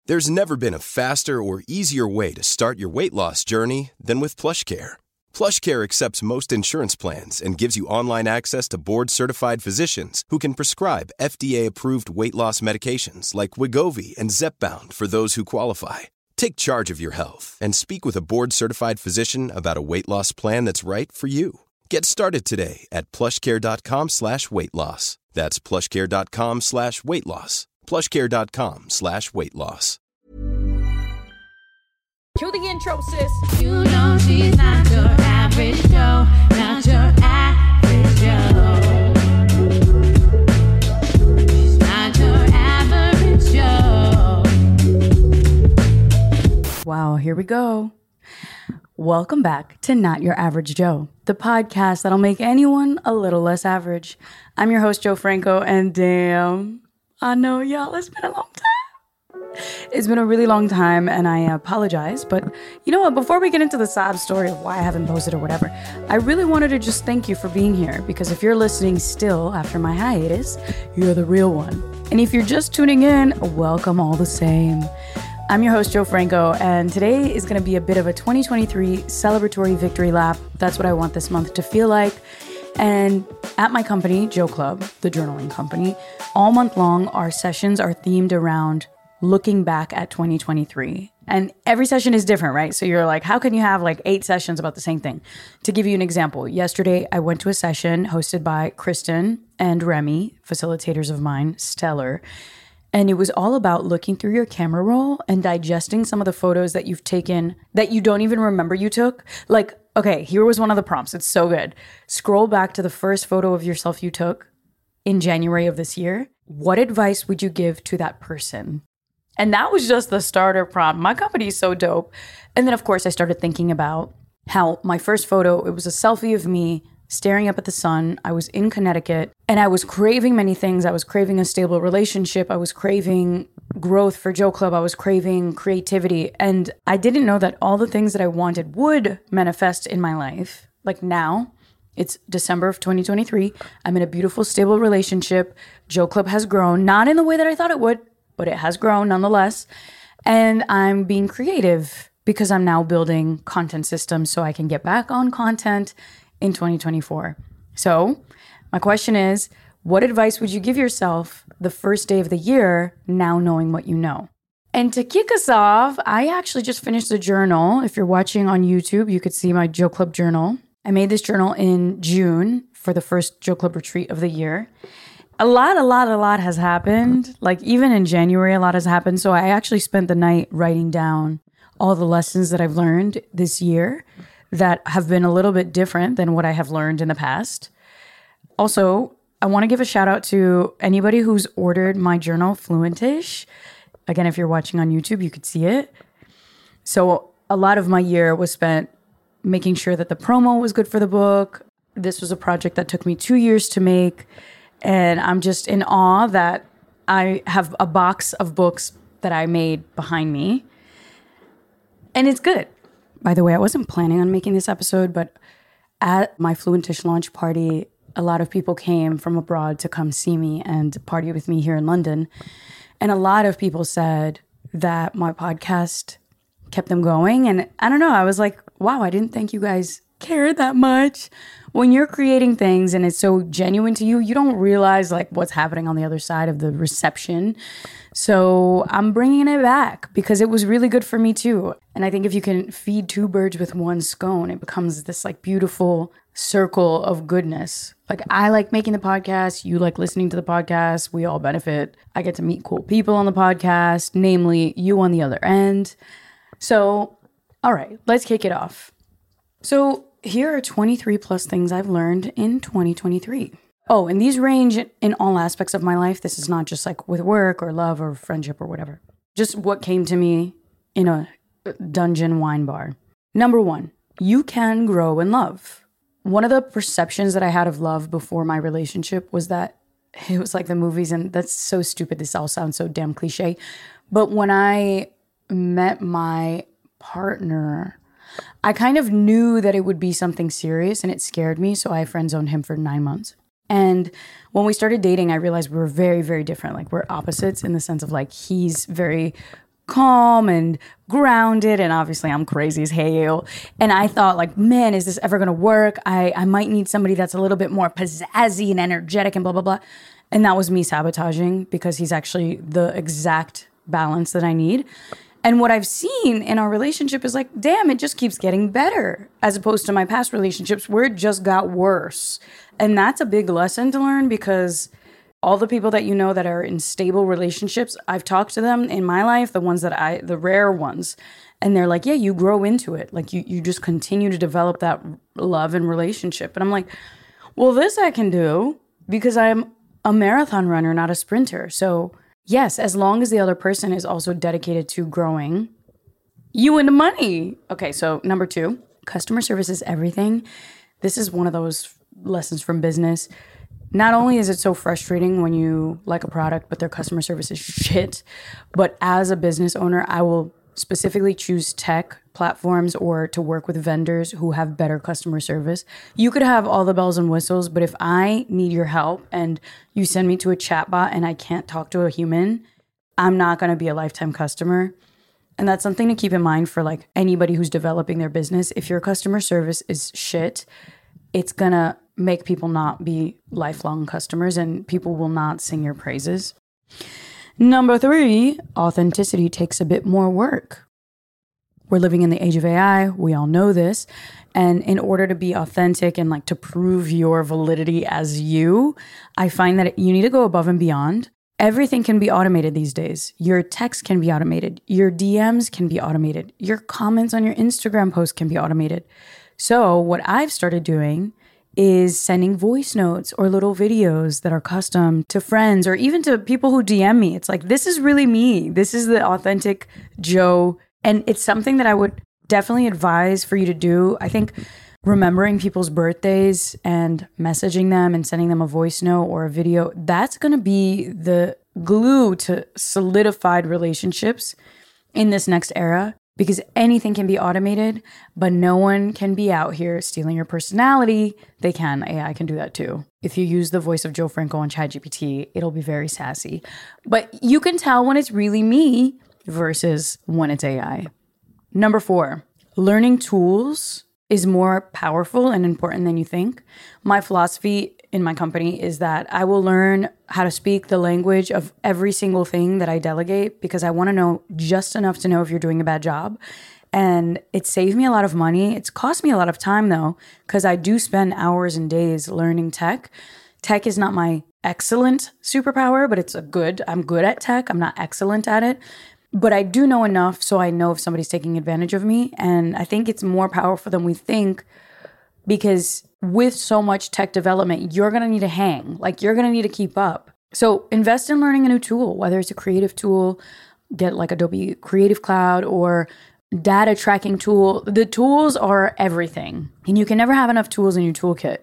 There's never been a faster or easier way to start your weight loss journey than with PlushCare. PlushCare accepts most insurance plans and gives you online access to board-certified physicians who can prescribe FDA-approved weight loss medications like Wegovy and Zepbound for those who qualify. Take charge of your health and speak with a board-certified physician about a weight loss plan that's right for you. Get started today at plushcare.com/weight-loss. That's plushcare.com/weight-loss. plushcare.com/weight-loss. Cue the intro, sis. You know she's not your average Joe, not your average Joe. She's not your average Joe. Wow, here we go. Welcome back to Not Your Average Joe, the podcast that'll make anyone a little less average. I'm your host, Joe Franco, and damn, I know y'all, it's been a long time. It's been a really long time, and I apologize, but you know what? Before we get into the sob story of why I haven't posted or whatever, I really wanted to just thank you for being here, because if you're listening still after my hiatus, you're the real one. And if you're just tuning in, welcome all the same. I'm your host, Joe Franco, and today is going to be a bit of a 2023 celebratory victory lap. That's what I want this month to feel like. And at my company, Joe Club, the journaling company, all month long, our sessions are themed around looking back at 2023. And every session is different, right? So you're like, how can you have like 8 sessions about the same thing? To give you an example, yesterday I went to a session hosted by Kristen and Remy, facilitators of mine, stellar. And it was all about looking through your camera roll and digesting some of the photos that you've taken that you don't even remember you took. Like, okay, here was one of the prompts. It's so good. Scroll back to the first photo of yourself you took in January of this year. What advice would you give to that person? And that was just the starter prompt. My company is so dope. And then, of course, I started thinking about how my first photo, it was a selfie of me staring up at the sun. I was in Connecticut and I was craving many things. I was craving a stable relationship. I was craving growth for Joe Club. I was craving creativity. And I didn't know that all the things that I wanted would manifest in my life. Like now, it's December of 2023. I'm in a beautiful, stable relationship. Joe Club has grown, not in the way that I thought it would, but it has grown nonetheless. And I'm being creative because I'm now building content systems so I can get back on content in 2024. So my question is, what advice would you give yourself the first day of the year, now knowing what you know? And to kick us off, I actually just finished the journal. If you're watching on YouTube, you could see my Joe Club journal. I made this journal in June for the first Joe Club retreat of the year. A lot has happened. Like even in January, a lot has happened. So I actually spent the night writing down all the lessons that I've learned this year that have been a little bit different than what I have learned in the past. Also, I want to give a shout out to anybody who's ordered my journal, Fluentish. Again, if you're watching on YouTube, you could see it. So a lot of my year was spent making sure that the promo was good for the book. This was a project that took me 2 years to make. And I'm just in awe that I have a box of books that I made behind me. And it's good. By the way, I wasn't planning on making this episode, but at my Fluentish launch party, a lot of people came from abroad to come see me and party with me here in London. And a lot of people said that my podcast kept them going. And I don't know, I was like, wow, I didn't think you guys cared that much. When you're creating things and it's so genuine to you, you don't realize like what's happening on the other side of the reception. So I'm bringing it back because it was really good for me too. And I think if you can feed 2 birds with 1 scone, it becomes this like beautiful circle of goodness. Like I like making the podcast. You like listening to the podcast. We all benefit. I get to meet cool people on the podcast, namely you on the other end. So, all right, let's kick it off. So here are 23 plus things I've learned in 2023. Oh, and these range in all aspects of my life. This is not just like with work or love or friendship or whatever. Just what came to me in a dungeon wine bar. Number 1, you can grow in love. One of the perceptions that I had of love before my relationship was that it was like the movies, and that's so stupid. This all sounds so damn cliche. But when I met my partner, I kind of knew that it would be something serious and it scared me. So I friend-zoned him for 9 months. And when we started dating, I realized we were very, very different. Like we're opposites in the sense of like, he's very calm and grounded, and obviously I'm crazy as hell. And I thought like, man, is this ever gonna work? I might need somebody that's a little bit more pizzazzy and energetic and blah, blah, blah. And that was me sabotaging because he's actually the exact balance that I need. And what I've seen in our relationship is like, damn, it just keeps getting better as opposed to my past relationships where it just got worse. And that's a big lesson to learn because all the people that you know that are in stable relationships, I've talked to them in my life, the rare ones, and they're like, yeah, you grow into it. Like you just continue to develop that love and relationship. And I'm like, well, this I can do because I'm a marathon runner, not a sprinter. So yes, as long as the other person is also dedicated to growing you into money. Okay, so number 2, customer service is everything. This is one of those lessons from business. Not only is it so frustrating when you like a product, but their customer service is shit, but as a business owner, I will specifically choose tech platforms or to work with vendors who have better customer service. You could have all the bells and whistles, but if I need your help and you send me to a chatbot and I can't talk to a human, I'm not going to be a lifetime customer. And that's something to keep in mind for like anybody who's developing their business. If your customer service is shit, it's going to make people not be lifelong customers and people will not sing your praises. Number 3, authenticity takes a bit more work. We're living in the age of AI. We all know this. And in order to be authentic and like to prove your validity as you, I find that you need to go above and beyond. Everything can be automated these days. Your text can be automated. Your DMs can be automated. Your comments on your Instagram posts can be automated. So what I've started doing is sending voice notes or little videos that are custom to friends or even to people who DM me. It's like, this is really me. This is the authentic Joe. And it's something that I would definitely advise for you to do. I think remembering people's birthdays and messaging them and sending them a voice note or a video, that's going to be the glue to solidified relationships in this next era. Because anything can be automated, but no one can be out here stealing your personality. They can. AI can do that too. If you use the voice of Joe Franco on ChatGPT, it'll be very sassy. But you can tell when it's really me versus when it's AI. Number 4, learning tools is more powerful and important than you think. My philosophy in my company is that I will learn how to speak the language of every single thing that I delegate because I want to know just enough to know if you're doing a bad job. And it saved me a lot of money. It's cost me a lot of time though, because I do spend hours and days learning tech. Tech is not my excellent superpower, but I'm good at tech. I'm not excellent at it. But I do know enough so I know if somebody's taking advantage of me. And I think it's more powerful than we think because with so much tech development, you're going to need to hang. Like you're going to need to keep up. So invest in learning a new tool, whether it's a creative tool, get like Adobe Creative Cloud or data tracking tool. The tools are everything. And you can never have enough tools in your toolkit.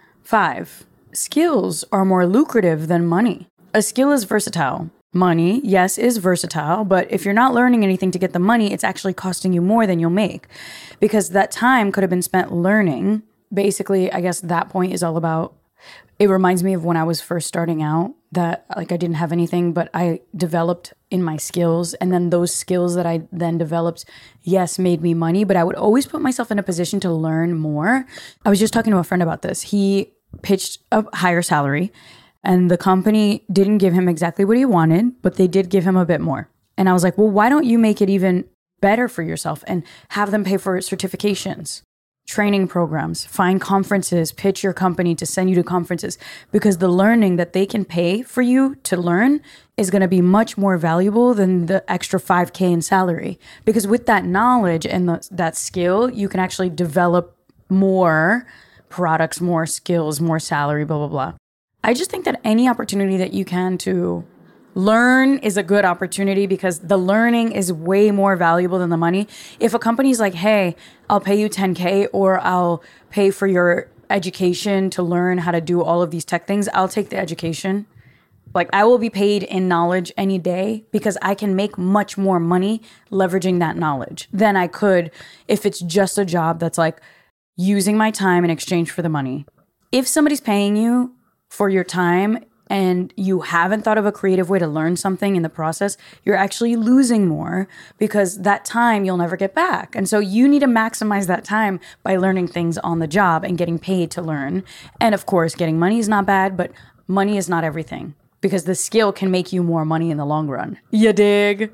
5, skills are more lucrative than money. A skill is versatile. Money, yes, is versatile, but if you're not learning anything to get the money, it's actually costing you more than you'll make because that time could have been spent learning. Basically, I guess that point is all about, it reminds me of when I was first starting out that like I didn't have anything, but I developed in my skills. And then those skills that I then developed, yes, made me money, but I would always put myself in a position to learn more. I was just talking to a friend about this. He pitched a higher salary and the company didn't give him exactly what he wanted, but they did give him a bit more. And I was like, well, why don't you make it even better for yourself and have them pay for certifications, training programs, find conferences, pitch your company to send you to conferences, because the learning that they can pay for you to learn is going to be much more valuable than the extra $5,000 in salary. Because with that knowledge and that skill, you can actually develop more products, more skills, more salary, blah, blah, blah. I just think that any opportunity that you can to learn is a good opportunity because the learning is way more valuable than the money. If a company's like, hey, I'll pay you $10,000 or I'll pay for your education to learn how to do all of these tech things, I'll take the education. Like I will be paid in knowledge any day because I can make much more money leveraging that knowledge than I could if it's just a job that's like using my time in exchange for the money. If somebody's paying you for your time, and you haven't thought of a creative way to learn something in the process, you're actually losing more because that time you'll never get back. And so you need to maximize that time by learning things on the job and getting paid to learn. And of course, getting money is not bad, but money is not everything because the skill can make you more money in the long run. You dig?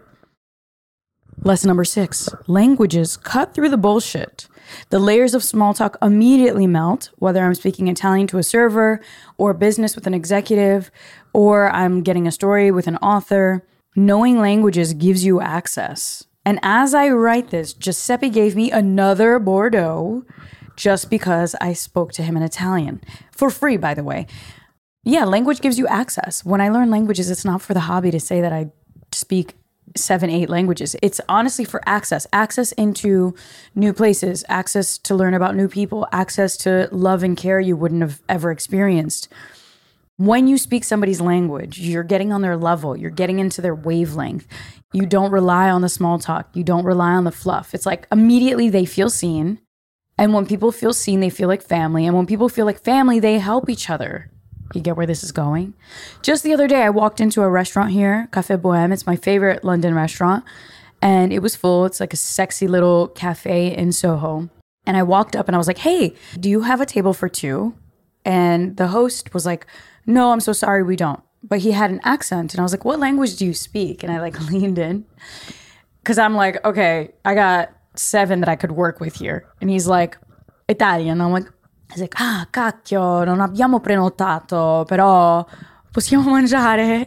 Lesson number 6, languages cut through the bullshit. The layers of small talk immediately melt, whether I'm speaking Italian to a server or business with an executive, or I'm getting a story with an author. Knowing languages gives you access. And as I write this, Giuseppe gave me another Bordeaux just because I spoke to him in Italian. For free, by the way. Yeah, language gives you access. When I learn languages, it's not for the hobby to say that I speak 7-8 languages. It's honestly for access into new places, access to learn about new people, access to love and care you wouldn't have ever experienced. When you speak somebody's language, you're getting on their level, you're getting into their wavelength. You don't rely on the small talk, you don't rely on the fluff. It's like immediately they feel seen. And when people feel seen, they feel like family. And when people feel like family, they help each other. You get where this is going? Just the other day, I walked into a restaurant here, Café Bohème. It's my favorite London restaurant. And it was full. It's like a sexy little cafe in Soho. And I walked up and I was like, hey, do you have a table for 2? And the host was like, no, I'm so sorry, we don't. But he had an accent. And I was like, what language do you speak? And I like leaned in. Because I'm like, okay, I got 7 that I could work with here. And he's like, Italian. I'm like, he's like, cacchio, non abbiamo prenotato, però possiamo mangiare.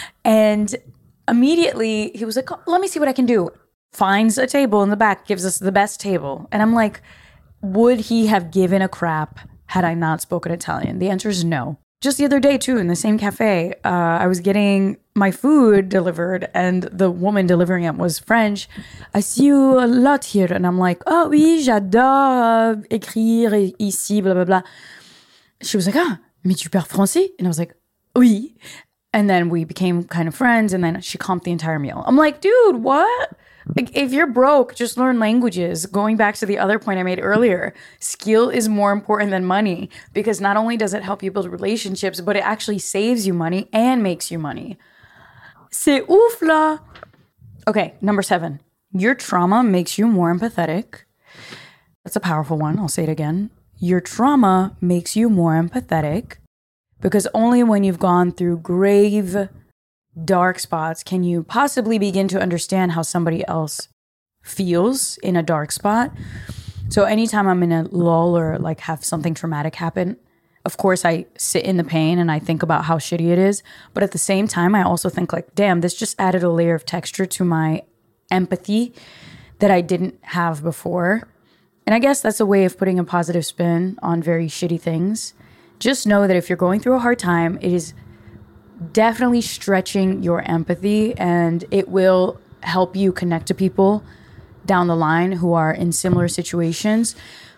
And immediately he was like, oh, let me see what I can do. Finds a table in the back, gives us the best table. And I'm like, would he have given a crap had I not spoken Italian? The answer is no. Just the other day too, in the same cafe, I was getting my food delivered and the woman delivering it was French. I see you a lot here. And I'm like, oh oui, j'adore écrire ici, blah, blah, blah. She was like, ah, mais tu parles français? And I was like, oui. And then we became kind of friends and then she comped the entire meal. I'm like, dude, what? Like, if you're broke, just learn languages. Going back to the other point I made earlier, skill is more important than money because not only does it help you build relationships, but it actually saves you money and makes you money. C'est ouf là. Okay, number 7. Your trauma makes you more empathetic. That's a powerful one. I'll say it again. Your trauma makes you more empathetic because only when you've gone through grave dark spots can you possibly begin to understand how somebody else feels in a dark spot. So anytime I'm in a lull or like have something traumatic happen, of course I sit in the pain and I think about how shitty it is. But at the same time, I also think like, damn, this just added a layer of texture to my empathy that I didn't have before. And I guess that's a way of putting a positive spin on very shitty things. Just know that if you're going through a hard time, it is definitely stretching your empathy and it will help you connect to people down the line who are in similar situations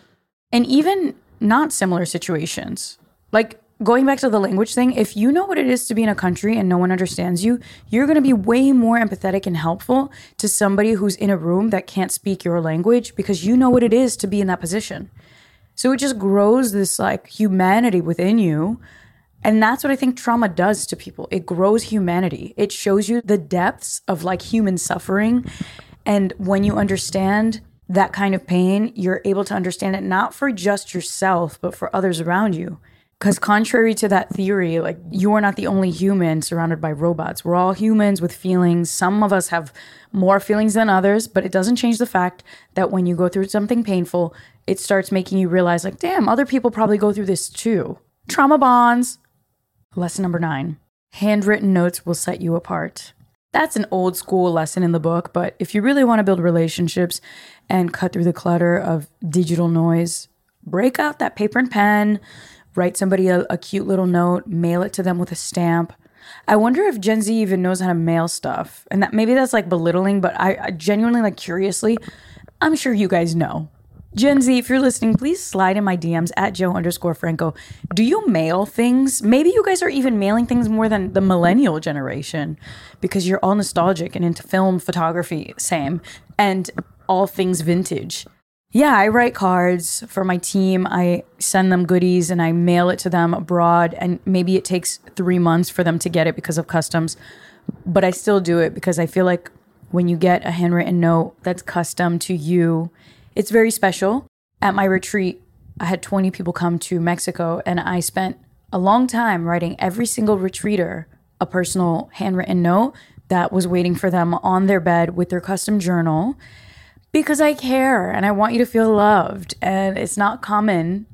and even not similar situations. Like going back to the language thing, if you know what it is to be in a country and no one understands you, you're going to be way more empathetic and helpful to somebody who's in a room that can't speak your language because you know what it is to be in that position. So it just grows this like humanity within you. And that's what I think trauma does to people. It grows humanity. It shows you the depths of like human suffering. And when you understand that kind of pain, you're able to understand it not for just yourself, but for others around you. Because contrary to that theory, like you are not the only human surrounded by robots. We're all humans with feelings. Some of us have more feelings than others, but it doesn't change the fact that when you go through something painful, it starts making you realize like, damn, other people probably go through this too. Trauma bonds. Lesson number 9, handwritten notes will set you apart. That's an old school lesson in the book, but if you really want to build relationships and cut through the clutter of digital noise, break out that paper and pen, write somebody a cute little note, mail it to them with a stamp. I wonder if Gen Z even knows how to mail stuff. And that maybe that's like belittling, but I genuinely like curiously, I'm sure you guys know. Gen Z, if you're listening, please slide in my DMs at Joe_Franco. Do you mail things? Maybe you guys are even mailing things more than the millennial generation because you're all nostalgic and into film, photography, same, and all things vintage. Yeah, I write cards for my team. I send them goodies and I mail it to them abroad. And maybe it takes 3 months for them to get it because of customs. But I still do it because I feel like when you get a handwritten note that's custom to you, it's very special. At my retreat, I had 20 people come to Mexico and I spent a long time writing every single retreater a personal handwritten note that was waiting for them on their bed with their custom journal. Because I care and I want you to feel loved and it's not common.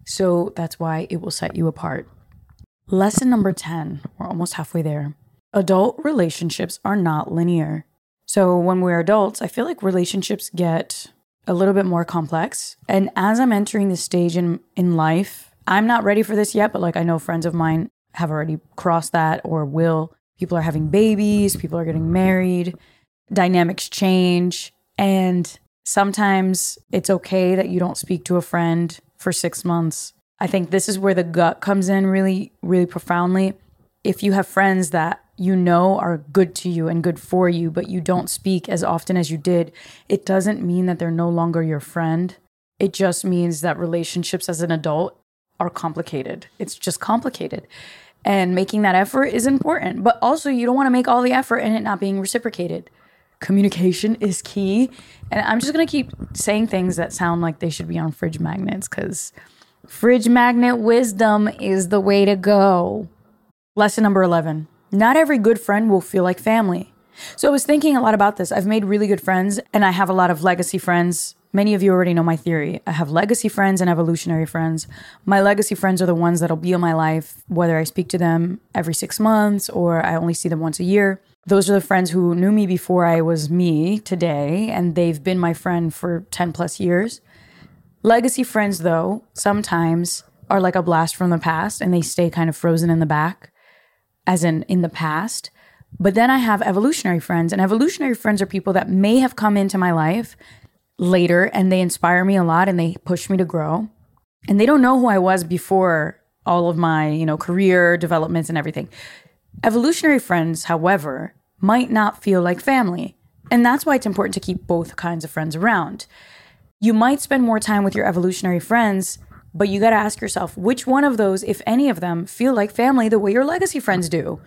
So that's why it will set you apart. Lesson number 10, we're almost halfway there. Adult relationships are not linear. So when we're adults, I feel like relationships get a little bit more complex. And as I'm entering this stage in life, I'm not ready for this yet, but like I know friends of mine have already crossed that or will. People are having babies, people are getting married, dynamics change. And sometimes it's okay that you don't speak to a friend for 6 months. I think this is where the gut comes in really, really profoundly. If you have friends that you know are good to you and good for you, but you don't speak as often as you did, it doesn't mean that they're no longer your friend. It just means that relationships as an adult are complicated. It's just complicated. And making that effort is important. But also you don't want to make all the effort and it not being reciprocated. Communication is key. And I'm just going to keep saying things that sound like they should be on fridge magnets because fridge magnet wisdom is the way to go. Lesson number 11. Not every good friend will feel like family. So I was thinking a lot about this. I've made really good friends and I have a lot of legacy friends. Many of you already know my theory. I have legacy friends and evolutionary friends. My legacy friends are the ones that'll be in my life, whether I speak to them every 6 months or I only see them once a year. Those are the friends who knew me before I was me today, and they've been my friend for 10 plus years. Legacy friends, though, sometimes are like a blast from the past and they stay kind of frozen in the back, as in the past. But then I have evolutionary friends, and evolutionary friends are people that may have come into my life later and they inspire me a lot and they push me to grow. And they don't know who I was before all of my, career developments and everything. Evolutionary friends, however, might not feel like family. And that's why it's important to keep both kinds of friends around. You might spend more time with your evolutionary friends, but you got to ask yourself, which one of those, if any of them, feel like family the way your legacy friends do?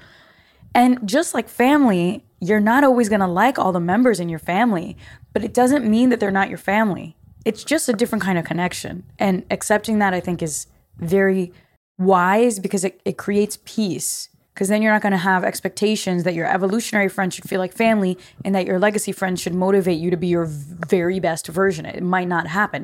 And just like family, you're not always going to like all the members in your family, but it doesn't mean that they're not your family. It's just a different kind of connection. And accepting that, I think, is very wise because it creates peace. Because then you're not going to have expectations that your evolutionary friend should feel like family and that your legacy friend should motivate you to be your very best version. It might not happen.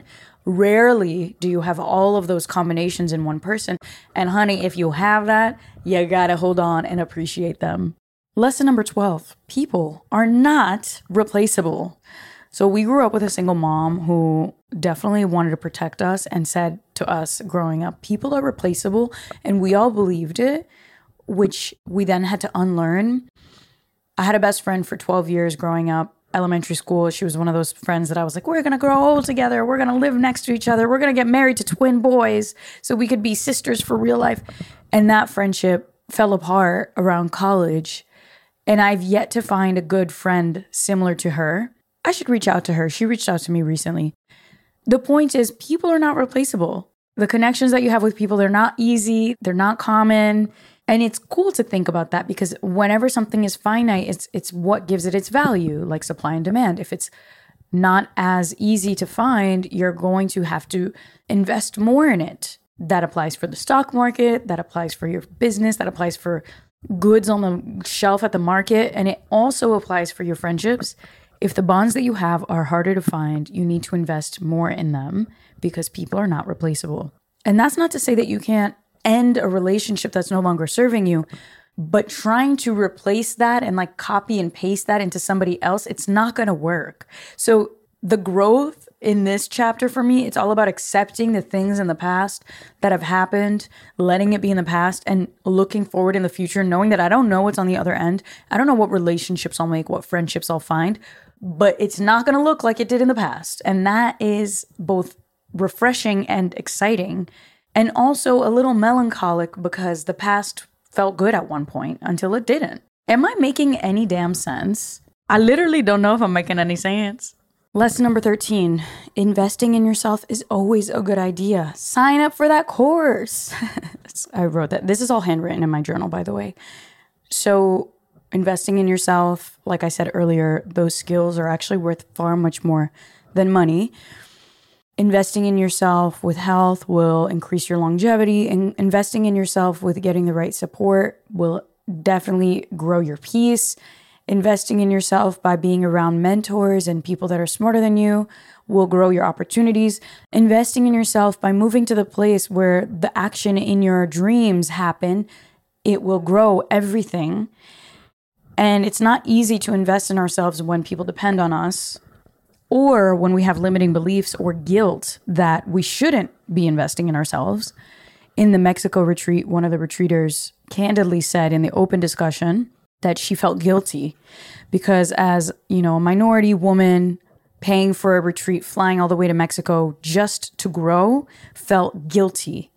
Rarely do you have all of those combinations in one person. And honey, if you have that, you got to hold on and appreciate them. Lesson number 12, people are not replaceable. So we grew up with a single mom who definitely wanted to protect us and said to us growing up, people are replaceable. And we all believed it, which we then had to unlearn. I had a best friend for 12 years growing up, elementary school. She was one of those friends that I was like, we're going to grow old together. We're going to live next to each other. We're going to get married to twin boys so we could be sisters for real life. And that friendship fell apart around college. And I've yet to find a good friend similar to her. I should reach out to her. She reached out to me recently. The point is, people are not replaceable. The connections that you have with people, they're not easy. They're not common. And it's cool to think about that because whenever something is finite, it's what gives it its value, like supply and demand. If it's not as easy to find, you're going to have to invest more in it. That applies for the stock market, that applies for your business, that applies for goods on the shelf at the market, and it also applies for your friendships. If the bonds that you have are harder to find, you need to invest more in them because people are not replaceable. And that's not to say that you can't end a relationship that's no longer serving you, but trying to replace that and like copy and paste that into somebody else, it's not going to work. So the growth in this chapter for me, it's all about accepting the things in the past that have happened, letting it be in the past and looking forward in the future, knowing that I don't know what's on the other end. I don't know what relationships I'll make, what friendships I'll find, but it's not going to look like it did in the past. And that is both refreshing and exciting. And also a little melancholic because the past felt good at one point until it didn't. Am I making any damn sense? I literally don't know if I'm making any sense. Lesson number 13, investing in yourself is always a good idea. Sign up for that course. I wrote that. This is all handwritten in my journal, by the way. So investing in yourself, like I said earlier, those skills are actually worth far much more than money. Investing in yourself with health will increase your longevity, and investing in yourself with getting the right support will definitely grow your peace. Investing in yourself by being around mentors and people that are smarter than you will grow your opportunities. Investing in yourself by moving to the place where the action in your dreams happen, it will grow everything. And it's not easy to invest in ourselves when people depend on us, or when we have limiting beliefs or guilt that we shouldn't be investing in ourselves. In the Mexico retreat, one of the retreaters candidly said in the open discussion that she felt guilty because as, a minority woman paying for a retreat, flying all the way to Mexico just to grow, felt guilty.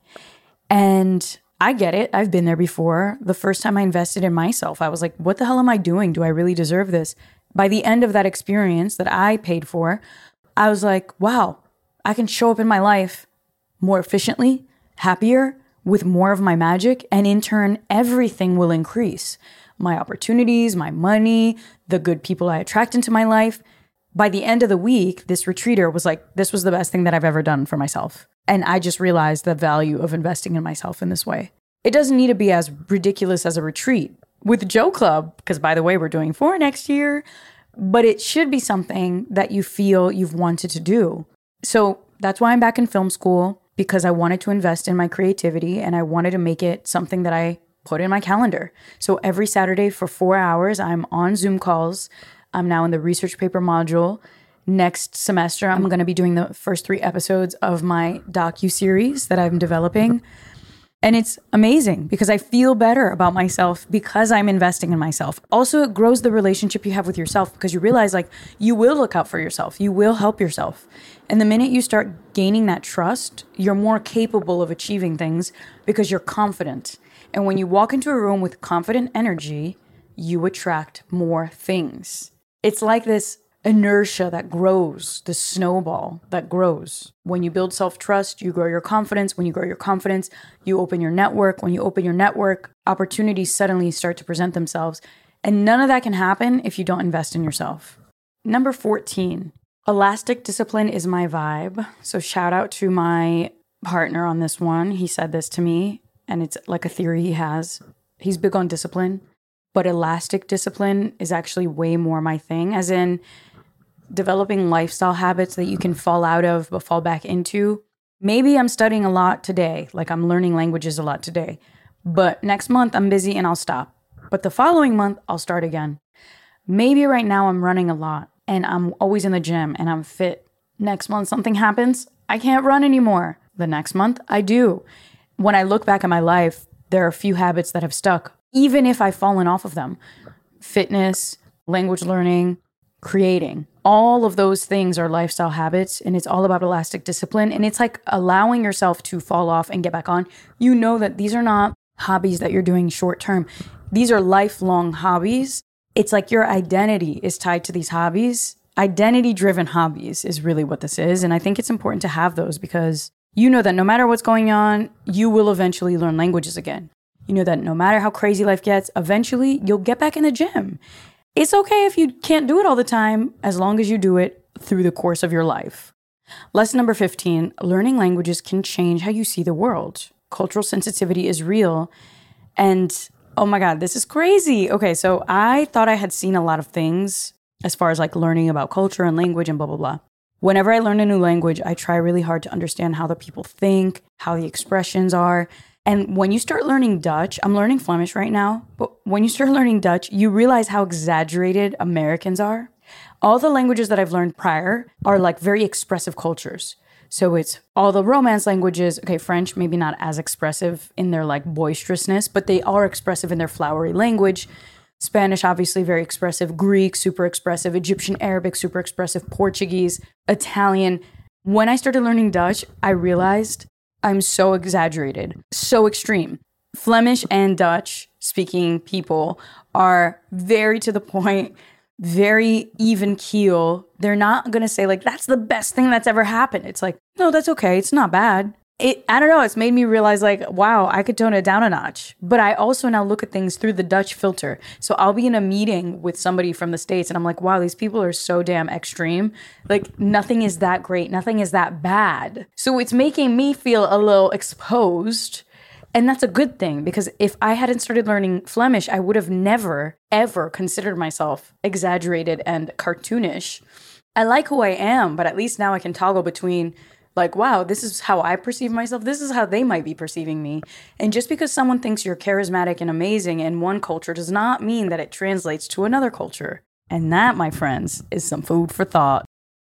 And I get it. I've been there before. The first time I invested in myself, I was like, what the hell am I doing? Do I really deserve this? By the end of that experience that I paid for, I was like, wow, I can show up in my life more efficiently, happier, with more of my magic. And in turn, everything will increase. My opportunities, my money, the good people I attract into my life. By the end of the week, this retreater was like, this was the best thing that I've ever done for myself. And I just realized the value of investing in myself in this way. It doesn't need to be as ridiculous as a retreat with Joe Club, because by the way, we're doing 4 next year, but it should be something that you feel you've wanted to do. So that's why I'm back in film school, because I wanted to invest in my creativity and I wanted to make it something that I put in my calendar. So every Saturday for 4 hours, I'm on Zoom calls. I'm now in the research paper module. Next semester, I'm going to be doing the first 3 episodes of my docu-series that I'm developing. And it's amazing because I feel better about myself because I'm investing in myself. Also, it grows the relationship you have with yourself because you realize you will look out for yourself. You will help yourself. And the minute you start gaining that trust, you're more capable of achieving things because you're confident. And when you walk into a room with confident energy, you attract more things. It's like this inertia that grows, the snowball that grows. When you build self-trust, you grow your confidence. When you grow your confidence, you open your network. When you open your network, opportunities suddenly start to present themselves. And none of that can happen if you don't invest in yourself. Number 14, elastic discipline is my vibe. So shout out to my partner on this one. He said this to me, and it's like a theory he has. He's big on discipline, but elastic discipline is actually way more my thing, as in developing lifestyle habits that you can fall out of but fall back into. Maybe I'm studying a lot today, like I'm learning languages a lot today, but next month I'm busy and I'll stop. But the following month I'll start again. Maybe right now I'm running a lot and I'm always in the gym and I'm fit. Next month something happens, I can't run anymore. The next month I do. When I look back at my life, there are a few habits that have stuck, even if I've fallen off of them. Fitness, language learning, creating. All of those things are lifestyle habits, and it's all about elastic discipline. And it's like allowing yourself to fall off and get back on. You know that these are not hobbies that you're doing short term. These are lifelong hobbies. It's like your identity is tied to these hobbies. Identity-driven hobbies is really what this is. And I think it's important to have those because you know that no matter what's going on, you will eventually learn languages again. You know that no matter how crazy life gets, eventually you'll get back in the gym. It's okay if you can't do it all the time, as long as you do it through the course of your life. Lesson number 15, learning languages can change how you see the world. Cultural sensitivity is real. And oh my God, this is crazy. Okay, so I thought I had seen a lot of things as far as learning about culture and language and blah, blah, blah. Whenever I learn a new language, I try really hard to understand how the people think, how the expressions are. And when you start learning Dutch, I'm learning Flemish right now, but when you start learning Dutch, you realize how exaggerated Americans are. All the languages that I've learned prior are very expressive cultures. So it's all the Romance languages. Okay, French, maybe not as expressive in their boisterousness, but they are expressive in their flowery language. Spanish, obviously very expressive. Greek, super expressive. Egyptian, Arabic, super expressive. Portuguese, Italian. When I started learning Dutch, I realized I'm so exaggerated, so extreme. Flemish and Dutch speaking people are very to the point, very even keel. They're not going to say like, that's the best thing that's ever happened. It's like, no, that's okay. It's not bad. I don't know. It's made me realize like, wow, I could tone it down a notch. But I also now look at things through the Dutch filter. So I'll be in a meeting with somebody from the States and I'm like, wow, these people are so damn extreme. Like nothing is that great. Nothing is that bad. So it's making me feel a little exposed. And that's a good thing because if I hadn't started learning Flemish, I would have never, ever considered myself exaggerated and cartoonish. I like who I am, but at least now I can toggle between like, wow, this is how I perceive myself. This is how they might be perceiving me. And just because someone thinks you're charismatic and amazing in one culture does not mean that it translates to another culture. And that, my friends, is some food for thought.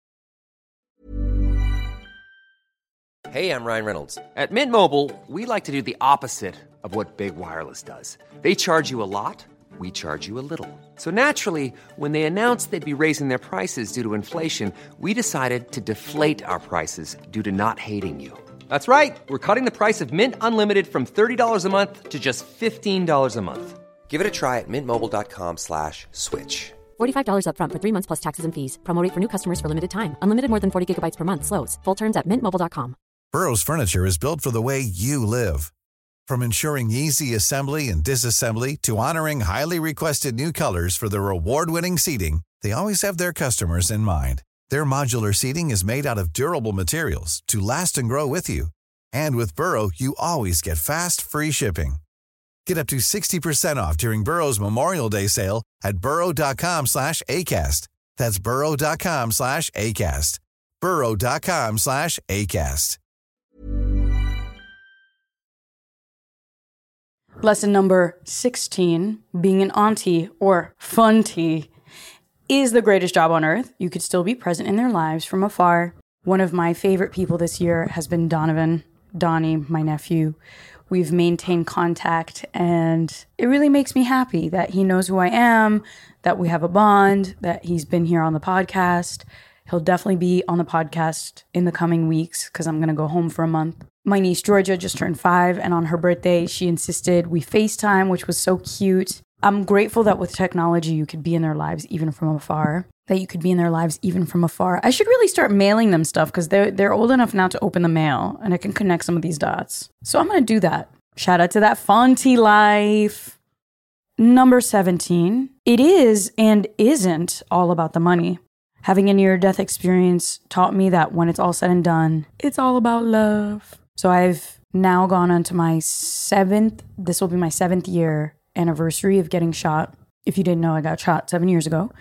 Hey, I'm Ryan Reynolds. At Mint Mobile, we like to do the opposite of what Big Wireless does. They charge you a lot, we charge you a little. So naturally, when they announced they'd be raising their prices due to inflation, we decided to deflate our prices due to not hating you. That's right. We're cutting the price of Mint Unlimited from $30 a month to just $15 a month. Give it a try at mintmobile.com/switch. $45 up front for 3 months plus taxes and fees. Promo rate for new customers for limited time. Unlimited more than 40 gigabytes per month. Slows full terms at mintmobile.com. Burrow's furniture is built for the way you live. From ensuring easy assembly and disassembly to honoring highly requested new colors for their award-winning seating, they always have their customers in mind. Their modular seating is made out of durable materials to last and grow with you. And with Burrow, you always get fast, free shipping. Get up to 60% off during Burrow's Memorial Day sale at burrow.com/ACAST. That's burrow.com/ACAST. burrow.com/ACAST. Lesson number 16, being an auntie or funtie is the greatest job on earth. You could still be present in their lives from afar. One of my favorite people this year has been Donnie, my nephew. We've maintained contact and it really makes me happy that he knows who I am, that we have a bond, that he's been here on the podcast. He'll definitely be on the podcast in the coming weeks because I'm going to go home for a month. My niece Georgia just turned 5 and on her birthday, she insisted we FaceTime, which was so cute. I'm grateful that with technology, you could be in their lives even from afar. I should really start mailing them stuff because they're old enough now to open the mail and I can connect some of these dots. So I'm going to do that. Shout out to that Fonty life. Number 17, it is and isn't all about the money. Having a near-death experience taught me that when it's all said and done, it's all about love. So I've now gone on to this will be my 7th year anniversary of getting shot. If you didn't know, I got shot 7 years ago.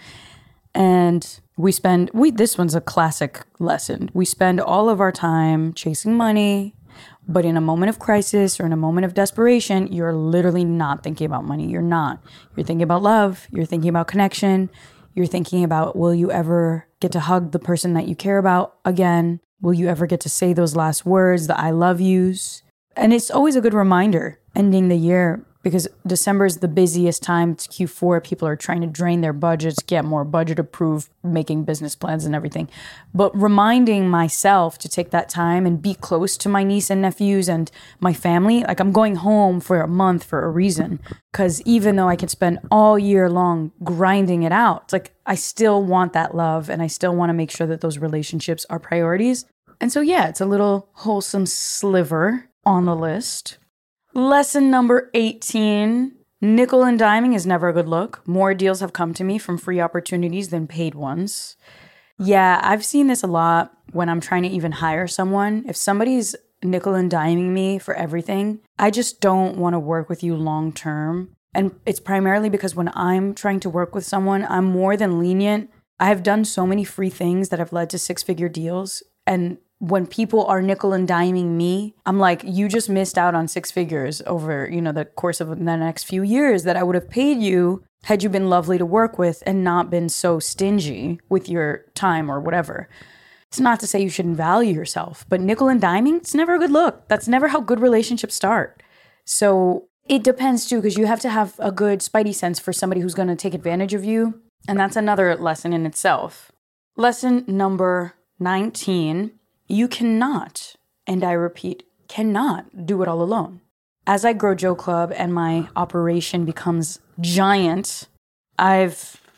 And this one's a classic lesson. We spend all of our time chasing money, but in a moment of crisis or in a moment of desperation, you're literally not thinking about money. You're not. You're thinking about love. You're thinking about connection. You're thinking about, will you ever get to hug the person that you care about again? Will you ever get to say those last words, the I love yous? And it's always a good reminder ending the year because December is the busiest time. It's Q4. People are trying to drain their budgets, get more budget approved, making business plans and everything. But reminding myself to take that time and be close to my niece and nephews and my family. Like I'm going home for a month for a reason. Because even though I can spend all year long grinding it out, it's like I still want that love and I still want to make sure that those relationships are priorities. And so, yeah, it's a little wholesome sliver on the list. Lesson number 18, nickel and diming is never a good look. More deals have come to me from free opportunities than paid ones. Yeah, I've seen this a lot when I'm trying to even hire someone. If somebody's nickel and diming me for everything, I just don't want to work with you long term. And it's primarily because when I'm trying to work with someone, I'm more than lenient. I have done so many free things that have led to 6-figure deals. And when people are nickel and diming me, I'm like, you just missed out on 6 figures over, the course of the next few years that I would have paid you had you been lovely to work with and not been so stingy with your time or whatever. It's not to say you shouldn't value yourself, but nickel and diming, it's never a good look. That's never how good relationships start. So it depends too, because you have to have a good spidey sense for somebody who's going to take advantage of you. And that's another lesson in itself. Lesson number 19. You cannot, and I repeat, cannot do it all alone. As I grow Joe Club and my operation becomes giant, I've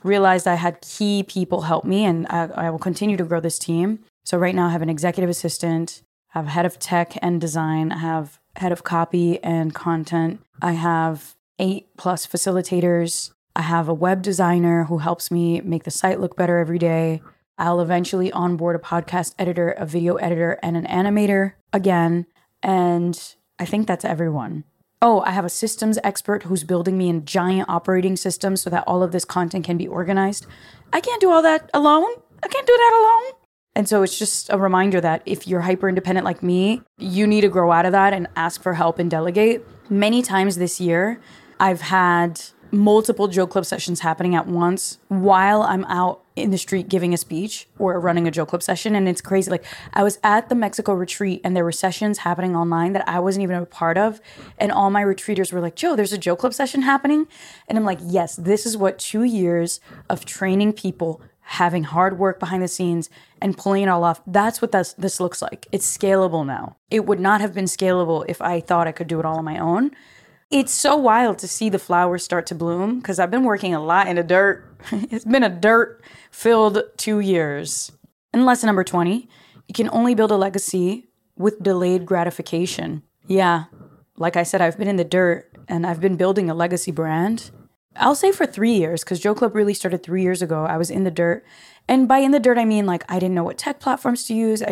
realized I had key people help me, and I will continue to grow this team. So right now I have an executive assistant, I have a head of tech and design, I have head of copy and content, I have 8+ facilitators, I have a web designer who helps me make the site look better every day. I'll eventually onboard a podcast editor, a video editor, and an animator again. And I think that's everyone. Oh, I have a systems expert who's building me a giant operating system so that all of this content can be organized. I can't do all that alone. I can't do that alone. And so it's just a reminder that if you're hyper independent like me, you need to grow out of that and ask for help and delegate. Many times this year, I've had multiple Joe Club sessions happening at once while I'm out in the street giving a speech or running a Joe Club session. And it's crazy. Like, I was at the Mexico retreat and there were sessions happening online that I wasn't even a part of. And all my retreaters were like, Joe, there's a Joe Club session happening. And I'm like, yes, this is what 2 years of training people, having hard work behind the scenes and pulling it all off. That's what this looks like. It's scalable now. It would not have been scalable if I thought I could do it all on my own. It's so wild to see the flowers start to bloom because I've been working a lot in the dirt. It's been a dirt-filled 2 years. And lesson number 20, you can only build a legacy with delayed gratification. Yeah, like I said, I've been in the dirt and I've been building a legacy brand. I'll say for 3 years because Joe Club really started 3 years ago. I was in the dirt. And by in the dirt, I mean like I didn't know what tech platforms to use.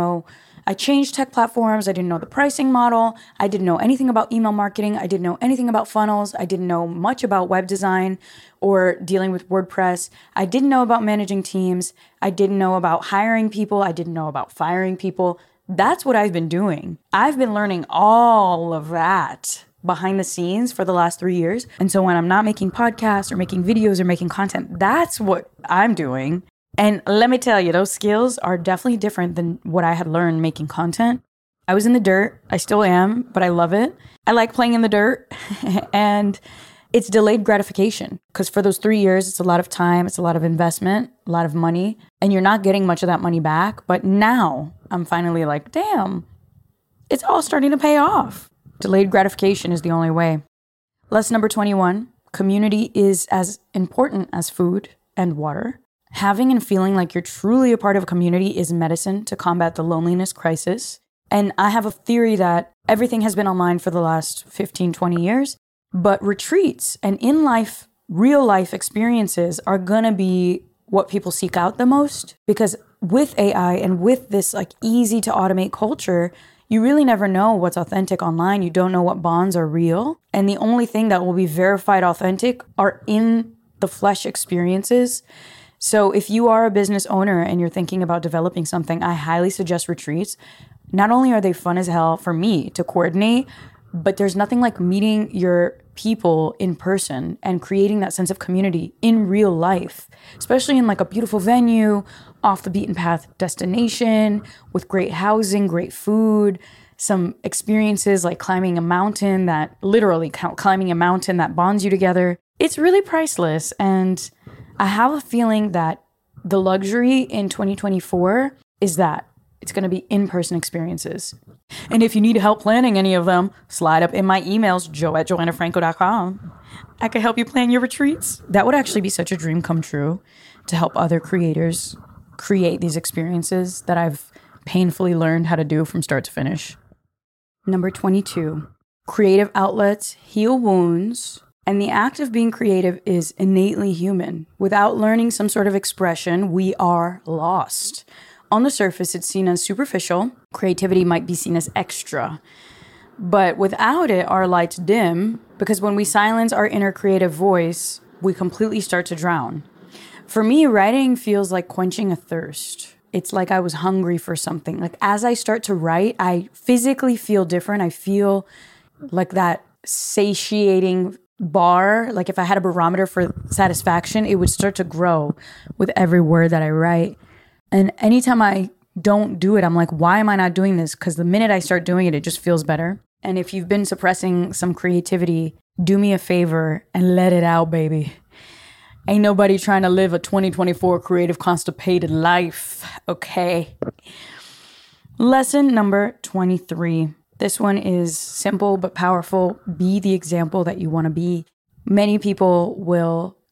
I changed tech platforms. I didn't know the pricing model. I didn't know anything about email marketing. I didn't know anything about funnels. I didn't know much about web design or dealing with WordPress. I didn't know about managing teams. I didn't know about hiring people. I didn't know about firing people. That's what I've been doing. I've been learning all of that behind the scenes for the last 3 years. And so when I'm not making podcasts or making videos or making content, that's what I'm doing. And let me tell you, those skills are definitely different than what I had learned making content. I was in the dirt. I still am, but I love it. I like playing in the dirt. And it's delayed gratification because for those 3 years, it's a lot of time, it's a lot of investment, a lot of money, and you're not getting much of that money back. But now I'm finally like, damn, it's all starting to pay off. Delayed gratification is the only way. Lesson number 21, community is as important as food and water. Having and feeling like you're truly a part of a community is medicine to combat the loneliness crisis. And I have a theory that everything has been online for the last 15, 20 years, but retreats and in-life, real-life experiences are going to be what people seek out the most because with AI and with this like easy to automate culture, you really never know what's authentic online. You don't know what bonds are real. And the only thing that will be verified authentic are in the flesh experiences. So if you are a business owner and you're thinking about developing something, I highly suggest retreats. Not only are they fun as hell for me to coordinate, but there's nothing like meeting your people in person and creating that sense of community in real life, especially in like a beautiful venue, off the beaten path destination with great housing, great food, some experiences like climbing a mountain that bonds you together. It's really priceless. And I have a feeling that the luxury in 2024 is that it's going to be in-person experiences. And if you need help planning any of them, slide up in my emails, joe@joannafranco.com. I can help you plan your retreats. That would actually be such a dream come true to help other creators create these experiences that I've painfully learned how to do from start to finish. Number 22, creative outlets heal wounds. And the act of being creative is innately human. Without learning some sort of expression, we are lost. On the surface, it's seen as superficial. Creativity might be seen as extra. But without it, our lights dim because when we silence our inner creative voice, we completely start to drown. For me, writing feels like quenching a thirst. It's like I was hungry for something. Like as I start to write, I physically feel different. I feel like that satiating bar, like if I had a barometer for satisfaction, it would start to grow with every word that I write. And anytime I don't do it, I'm like, why am I not doing this? Because the minute I start doing it, it just feels better. And if you've been suppressing some creativity, do me a favor and let it out, baby. Ain't nobody trying to live a 2024 creative constipated life, okay? Lesson number 23. This one is simple but powerful. Be the example that you want to be. Many people will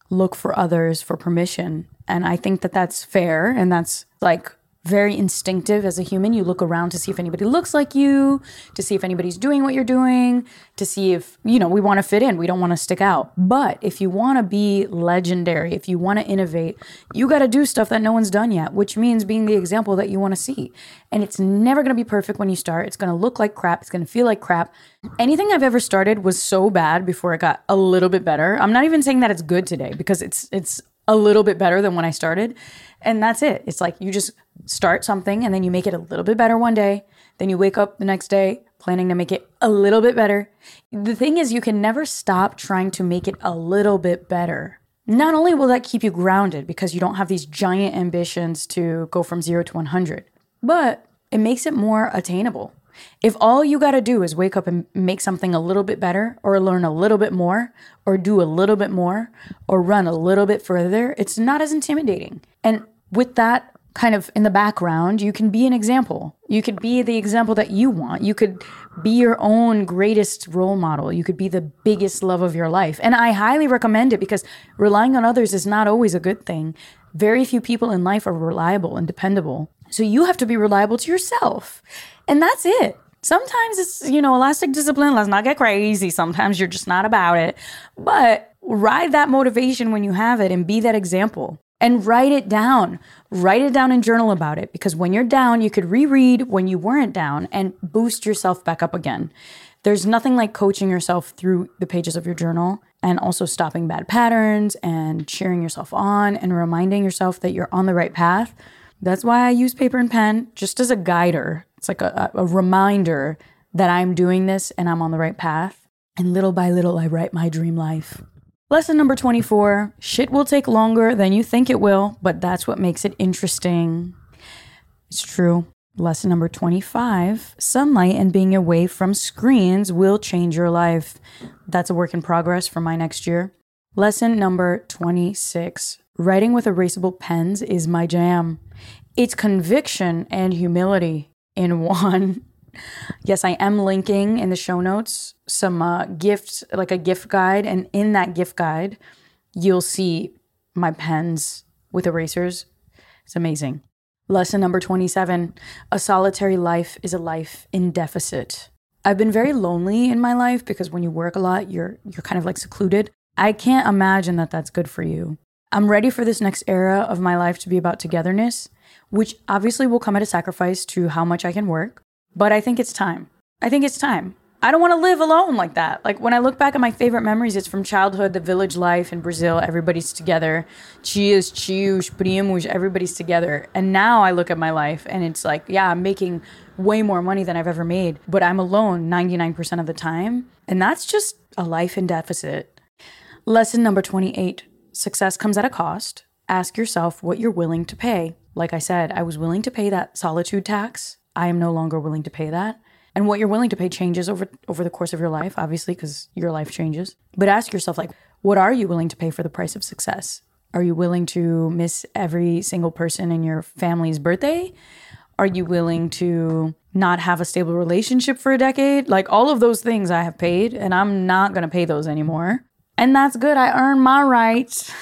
look for others for permission. And I think that that's fair. And that's like very instinctive as a human. You look around to see if anybody looks like you, to see if anybody's doing what you're doing, to see if, we want to fit in. We don't want to stick out. But if you want to be legendary, if you want to innovate, you got to do stuff that no one's done yet, which means being the example that you want to see. And it's never going to be perfect when you start. It's going to look like crap. It's going to feel like crap. Anything I've ever started was so bad before it got a little bit better. I'm not even saying that it's good today because it's a little bit better than when I started. And that's it. It's like you just start something and then you make it a little bit better one day. Then you wake up the next day planning to make it a little bit better. The thing is, you can never stop trying to make it a little bit better. Not only will that keep you grounded because you don't have these giant ambitions to go from 0 to 100, but it makes it more attainable. If all you got to do is wake up and make something a little bit better, or learn a little bit more, or do a little bit more, or run a little bit further, it's not as intimidating. And with that kind of in the background, you can be an example. You could be the example that you want. You could be your own greatest role model. You could be the biggest love of your life. And I highly recommend it because relying on others is not always a good thing. Very few people in life are reliable and dependable. So you have to be reliable to yourself. And that's it. Sometimes it's, elastic discipline. Let's not get crazy. Sometimes you're just not about it. But ride that motivation when you have it and be that example. And write it down. Write it down and journal about it. Because when you're down, you could reread when you weren't down and boost yourself back up again. There's nothing like coaching yourself through the pages of your journal and also stopping bad patterns and cheering yourself on and reminding yourself that you're on the right path. That's why I use paper and pen just as a guider. It's like a reminder that I'm doing this and I'm on the right path. And little by little, I write my dream life. Lesson number 24, shit will take longer than you think it will, but that's what makes it interesting. It's true. Lesson number 25, sunlight and being away from screens will change your life. That's a work in progress for my next year. Lesson number 26, writing with erasable pens is my jam. It's conviction and humility in one. Yes, I am linking in the show notes some gifts, like a gift guide. And in that gift guide, you'll see my pens with erasers. It's amazing. Lesson number 27, a solitary life is a life in deficit. I've been very lonely in my life because when you work a lot, you're kind of like secluded. I can't imagine that that's good for you. I'm ready for this next era of my life to be about togetherness, which obviously will come at a sacrifice to how much I can work. But I think it's time. I don't want to live alone like that. Like when I look back at my favorite memories, it's from childhood, the village life in Brazil. Everybody's together. Tios, tios, primos, everybody's together. And now I look at my life and it's like, yeah, I'm making way more money than I've ever made, but I'm alone 99% of the time. And that's just a life in deficit. Lesson number 28, success comes at a cost. Ask yourself what you're willing to pay. Like I said, I was willing to pay that solitude tax. I am no longer willing to pay that. And what you're willing to pay changes over the course of your life, obviously, because your life changes. But ask yourself, like, what are you willing to pay for the price of success? Are you willing to miss every single person in your family's birthday? Are you willing to not have a stable relationship for a decade? Like all of those things I have paid, and I'm not going to pay those anymore. And that's good. I earned my rights.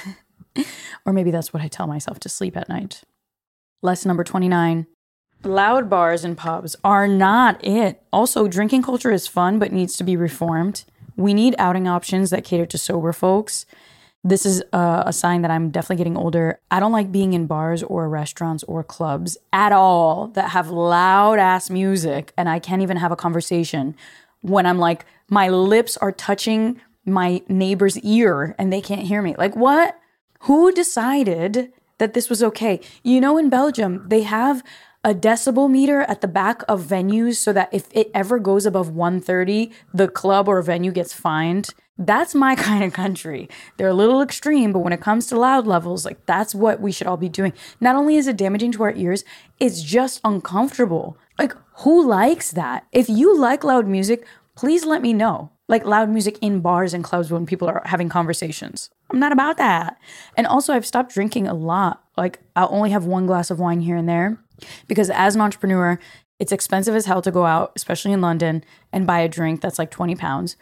Or maybe that's what I tell myself to sleep at night. Lesson number 29. Loud bars and pubs are not it. Also, drinking culture is fun, but needs to be reformed. We need outing options that cater to sober folks. This is a sign that I'm definitely getting older. I don't like being in bars or restaurants or clubs at all that have loud ass music, and I can't even have a conversation when I'm like, my lips are touching my neighbor's ear and they can't hear me. Like, what? Who decided that this was okay? In Belgium, they have a decibel meter at the back of venues so that if it ever goes above 130, the club or venue gets fined. That's my kind of country. They're a little extreme, but when it comes to loud levels, like that's what we should all be doing. Not only is it damaging to our ears, it's just uncomfortable. Like, who likes that? If you like loud music, please let me know. Like loud music in bars and clubs when people are having conversations. I'm not about that. And also, I've stopped drinking a lot. Like, I'll only have one glass of wine here and there. Because as an entrepreneur, it's expensive as hell to go out, especially in London, and buy a drink that's like 20 pounds.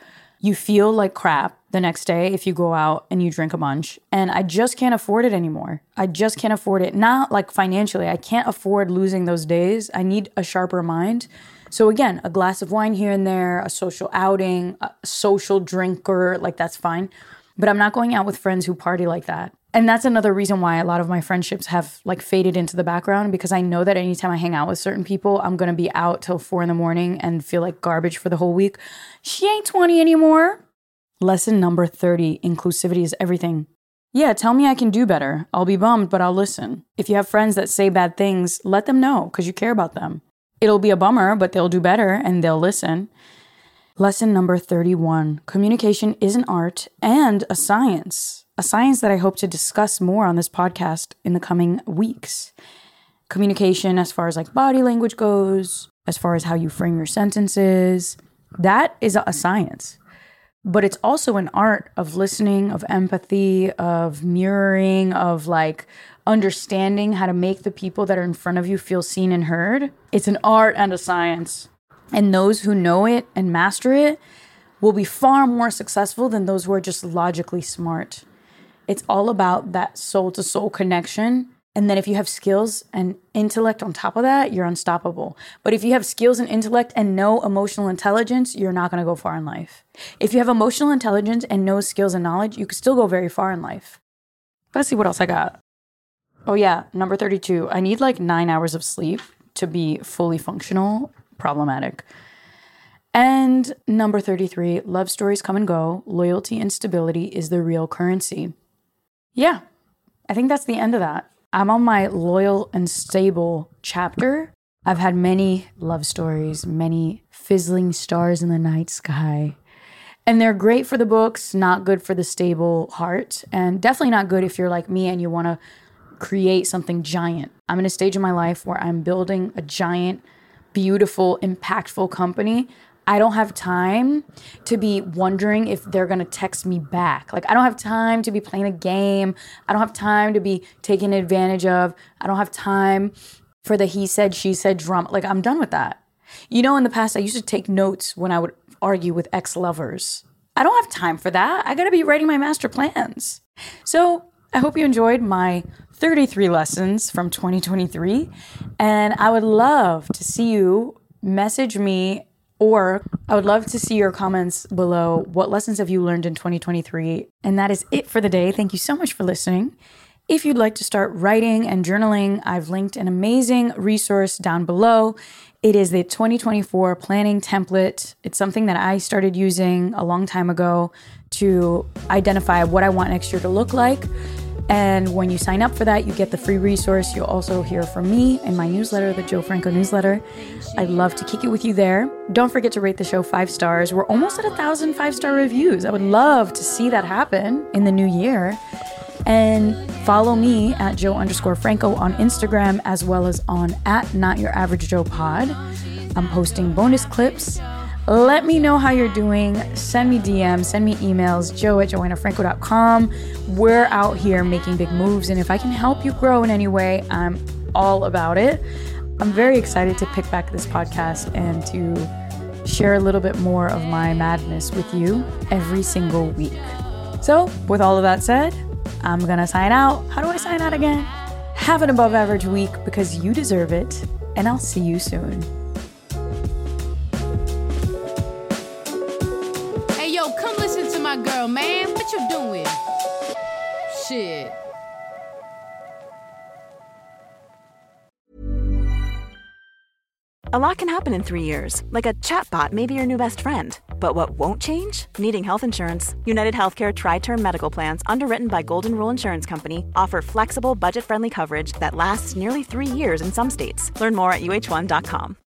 You feel like crap the next day if you go out and you drink a bunch. And I just can't afford it anymore. I just can't afford it. Not like financially. I can't afford losing those days. I need a sharper mind. So again, a glass of wine here and there, a social outing, a social drinker, like that's fine. But I'm not going out with friends who party like that. And that's another reason why a lot of my friendships have like faded into the background, because I know that anytime I hang out with certain people, I'm going to be out till 4 a.m. and feel like garbage for the whole week. She ain't 20 anymore. Lesson number 30, inclusivity is everything. Yeah, tell me I can do better. I'll be bummed, but I'll listen. If you have friends that say bad things, let them know because you care about them. It'll be a bummer, but they'll do better and they'll listen. Lesson number 31, communication is an art and a science that I hope to discuss more on this podcast in the coming weeks. Communication as far as like body language goes, as far as how you frame your sentences, that is a science. But it's also an art of listening, of empathy, of mirroring, of like understanding how to make the people that are in front of you feel seen and heard. It's an art and a science. And those who know it and master it will be far more successful than those who are just logically smart. It's all about that soul-to-soul connection. And then if you have skills and intellect on top of that, you're unstoppable. But if you have skills and intellect and no emotional intelligence, you're not going to go far in life. If you have emotional intelligence and no skills and knowledge, you can still go very far in life. Let's see what else I got. Oh yeah, number 32. I need like 9 hours of sleep to be fully functional. Problematic. And number 33, love stories come and go. Loyalty and stability is the real currency. Yeah, I think that's the end of that. I'm on my loyal and stable chapter. I've had many love stories, many fizzling stars in the night sky. And they're great for the books, not good for the stable heart, and definitely not good if you're like me and you want to create something giant. I'm in a stage in my life where I'm building a giant, beautiful, impactful company. I don't have time to be wondering if they're going to text me back. Like, I don't have time to be playing a game. I don't have time to be taken advantage of. I don't have time for the he said, she said drama. Like, I'm done with that. You know, in the past, I used to take notes when I would argue with ex-lovers. I don't have time for that. I got to be writing my master plans. So I hope you enjoyed my 33 lessons from 2023. And I would love to see you message me, or I would love to see your comments below. What lessons have you learned in 2023? And that is it for the day. Thank you so much for listening. If you'd like to start writing and journaling, I've linked an amazing resource down below. It is the 2024 planning template. It's something that I started using a long time ago to identify what I want next year to look like. And when you sign up for that, you get the free resource. You'll also hear from me in my newsletter, the Joe Franco newsletter. I'd love to kick it with you there. Don't forget to rate the show 5 stars. We're almost at 1,000 5-star reviews. I would love to see that happen in the new year. And follow me at Joe_Franco on Instagram, as well as on @NotYourAverageJoePod. I'm posting bonus clips. Let me know how you're doing. Send me DMs, send me emails, joe@joannafranco.com. We're out here making big moves, and if I can help you grow in any way, I'm all about it. I'm very excited to pick back this podcast and to share a little bit more of my madness with you every single week. So, with all of that said, I'm gonna sign out. How do I sign out again? Have an above average week because you deserve it, and I'll see you soon. Come listen to my girl, man. What you doing? Shit. A lot can happen in 3 years, like a chatbot may be your new best friend. But what won't change? Needing health insurance. United Healthcare Tri-Term Medical Plans, underwritten by Golden Rule Insurance Company, offer flexible, budget-friendly coverage that lasts nearly 3 years in some states. Learn more at UH1.com.